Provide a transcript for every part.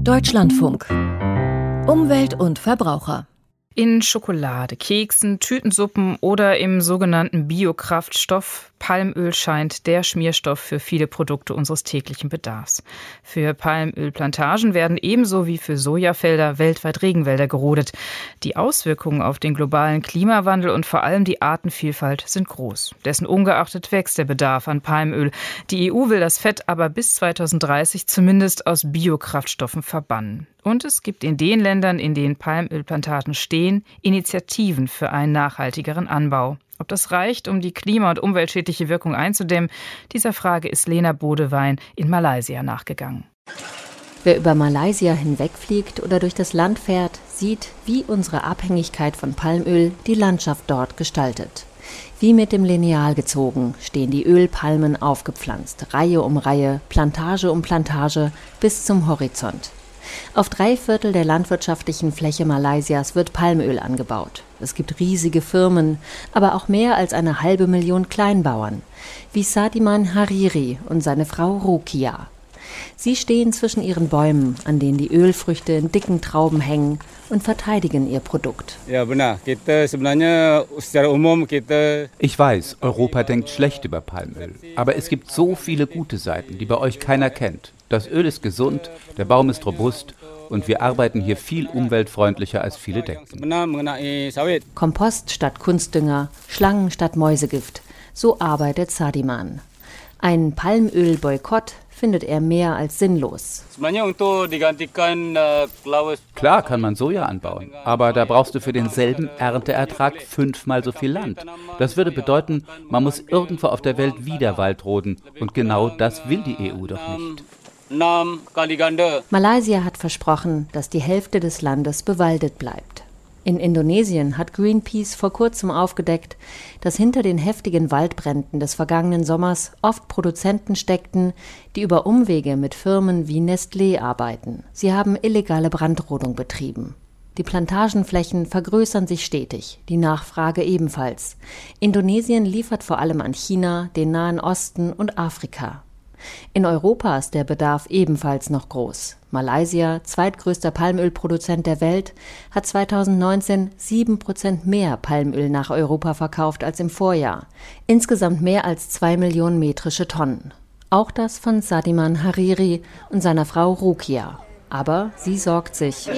Deutschlandfunk. Umwelt und Verbraucher. In Schokolade, Keksen, Tütensuppen oder im sogenannten Biokraftstoff Palmöl scheint der Schmierstoff für viele Produkte unseres täglichen Bedarfs. Für Palmölplantagen werden ebenso wie für Sojafelder weltweit Regenwälder gerodet. Die Auswirkungen auf den globalen Klimawandel und vor allem die Artenvielfalt sind groß. Dessen ungeachtet wächst der Bedarf an Palmöl. Die EU will das Fett aber bis 2030 zumindest aus Biokraftstoffen verbannen. Und es gibt in den Ländern, in denen Palmölplantagen stehen, Initiativen für einen nachhaltigeren Anbau. Ob das reicht, um die klima- und umweltschädliche Wirkung einzudämmen, dieser Frage ist Lena Bodewein in Malaysia nachgegangen. Wer über Malaysia hinwegfliegt oder durch das Land fährt, sieht, wie unsere Abhängigkeit von Palmöl die Landschaft dort gestaltet. Wie mit dem Lineal gezogen stehen die Ölpalmen aufgepflanzt, Reihe um Reihe, Plantage um Plantage bis zum Horizont. Auf 3/4 der landwirtschaftlichen Fläche Malaysias wird Palmöl angebaut. Es gibt riesige Firmen, aber auch mehr als 500.000 Kleinbauern, wie Sadiman Hariri und seine Frau Rukia. Sie stehen zwischen ihren Bäumen, an denen die Ölfrüchte in dicken Trauben hängen, und verteidigen ihr Produkt. Ich weiß, Europa denkt schlecht über Palmöl, aber es gibt so viele gute Seiten, die bei euch keiner kennt. Das Öl ist gesund, der Baum ist robust und wir arbeiten hier viel umweltfreundlicher, als viele denken. Kompost statt Kunstdünger, Schlangen statt Mäusegift, so arbeitet Sadiman. Ein Palmölboykott findet er mehr als sinnlos. Klar kann man Soja anbauen, aber da brauchst du für denselben Ernteertrag 5-mal so viel Land. Das würde bedeuten, man muss irgendwo auf der Welt wieder Wald roden und genau das will die EU doch nicht. Malaysia hat versprochen, dass die Hälfte des Landes bewaldet bleibt. In Indonesien hat Greenpeace vor kurzem aufgedeckt, dass hinter den heftigen Waldbränden des vergangenen Sommers oft Produzenten steckten, die über Umwege mit Firmen wie Nestlé arbeiten. Sie haben illegale Brandrodung betrieben. Die Plantagenflächen vergrößern sich stetig, die Nachfrage ebenfalls. Indonesien liefert vor allem an China, den Nahen Osten und Afrika. In Europa ist der Bedarf ebenfalls noch groß. Malaysia, zweitgrößter Palmölproduzent der Welt, hat 2019 7% mehr Palmöl nach Europa verkauft als im Vorjahr. Insgesamt mehr als 2 Millionen metrische Tonnen. Auch das von Sadiman Hariri und seiner Frau Rukia. Aber sie sorgt sich.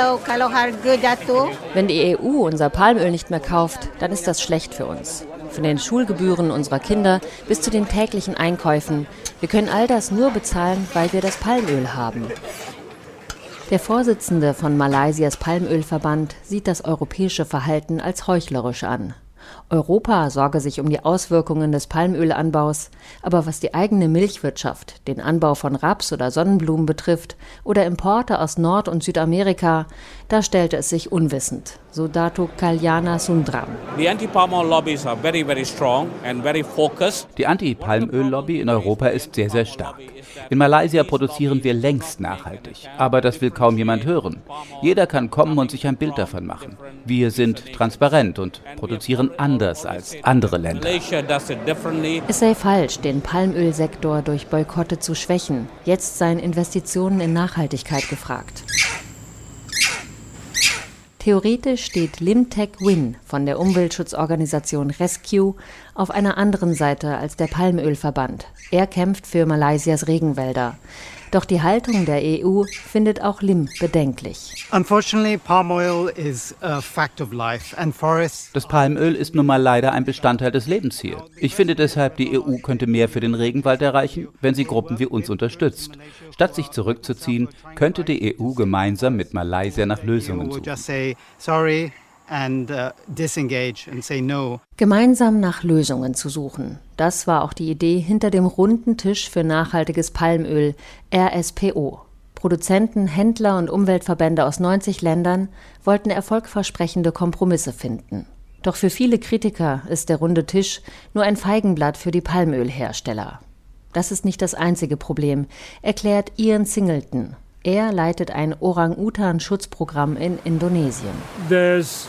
Wenn die EU unser Palmöl nicht mehr kauft, dann ist das schlecht für uns. Von den Schulgebühren unserer Kinder bis zu den täglichen Einkäufen. Wir können all das nur bezahlen, weil wir das Palmöl haben. Der Vorsitzende von Malaysias Palmölverband sieht das europäische Verhalten als heuchlerisch an. Europa sorge sich um die Auswirkungen des Palmölanbaus, aber was die eigene Milchwirtschaft, den Anbau von Raps oder Sonnenblumen betrifft oder Importe aus Nord- und Südamerika, da stellte es sich unwissend, so Datuk Kalyana Sundram. Die Anti-Palmöl-Lobby in Europa ist sehr, sehr stark. In Malaysia produzieren wir längst nachhaltig, aber das will kaum jemand hören. Jeder kann kommen und sich ein Bild davon machen. Wir sind transparent und produzieren anders als andere Länder. Es sei falsch, den Palmölsektor durch Boykotte zu schwächen. Jetzt seien Investitionen in Nachhaltigkeit gefragt. Theoretisch steht Lim Teck Win von der Umweltschutzorganisation Rescue auf einer anderen Seite als der Palmölverband. Er kämpft für Malaysias Regenwälder. Doch die Haltung der EU findet auch Lim bedenklich. Das Palmöl ist nun mal leider ein Bestandteil des Lebens hier. Ich finde deshalb, die EU könnte mehr für den Regenwald erreichen, wenn sie Gruppen wie uns unterstützt. Statt sich zurückzuziehen, könnte die EU gemeinsam mit Malaysia nach Lösungen suchen. Gemeinsam nach Lösungen zu suchen. Das war auch die Idee hinter dem runden Tisch für nachhaltiges Palmöl, RSPO. Produzenten, Händler und Umweltverbände aus 90 Ländern wollten erfolgversprechende Kompromisse finden. Doch für viele Kritiker ist der runde Tisch nur ein Feigenblatt für die Palmölhersteller. Das ist nicht das einzige Problem, erklärt Ian Singleton. Er leitet ein Orang-Utan-Schutzprogramm in Indonesien. Es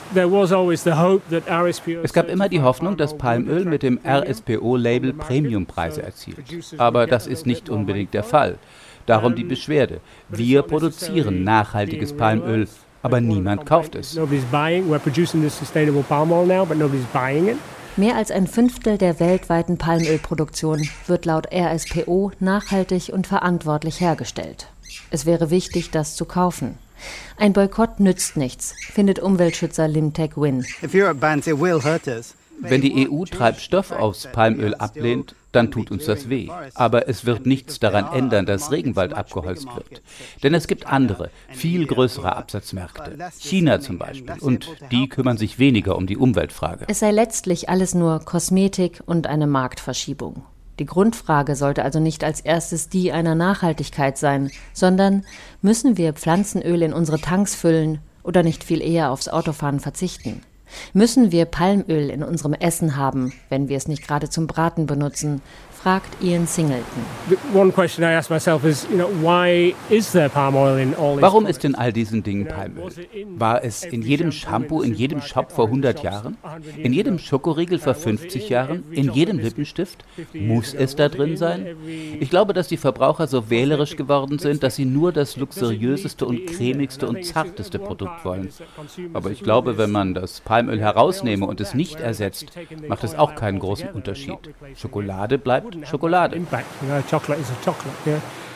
gab immer die Hoffnung, dass Palmöl mit dem RSPO-Label Premiumpreise erzielt. Aber das ist nicht unbedingt der Fall. Darum die Beschwerde. Wir produzieren nachhaltiges Palmöl, aber niemand kauft es. Mehr als ein Fünftel der weltweiten Palmölproduktion wird laut RSPO nachhaltig und verantwortlich hergestellt. Es wäre wichtig, das zu kaufen. Ein Boykott nützt nichts, findet Umweltschützer Lim Taek Win. Wenn die EU Treibstoff aus Palmöl ablehnt, dann tut uns das weh. Aber es wird nichts daran ändern, dass Regenwald abgeholzt wird. Denn es gibt andere, viel größere Absatzmärkte. China zum Beispiel. Und die kümmern sich weniger um die Umweltfrage. Es sei letztlich alles nur Kosmetik und eine Marktverschiebung. Die Grundfrage sollte also nicht als erstes die einer Nachhaltigkeit sein, sondern müssen wir Pflanzenöl in unsere Tanks füllen oder nicht viel eher aufs Autofahren verzichten? Müssen wir Palmöl in unserem Essen haben, wenn wir es nicht gerade zum Braten benutzen, fragt Ian Singleton. Warum ist in all diesen Dingen Palmöl? War es in jedem Shampoo, in jedem Shop vor 100 Jahren? In jedem Schokoriegel vor 50 Jahren? In jedem Lippenstift? Muss es da drin sein? Ich glaube, dass die Verbraucher so wählerisch geworden sind, dass sie nur das luxuriöseste und cremigste und zarteste Produkt wollen. Aber ich glaube, wenn man das Palmöl herausnehme und es nicht ersetzt, macht es auch keinen großen Unterschied. Schokolade bleibt Schokolade.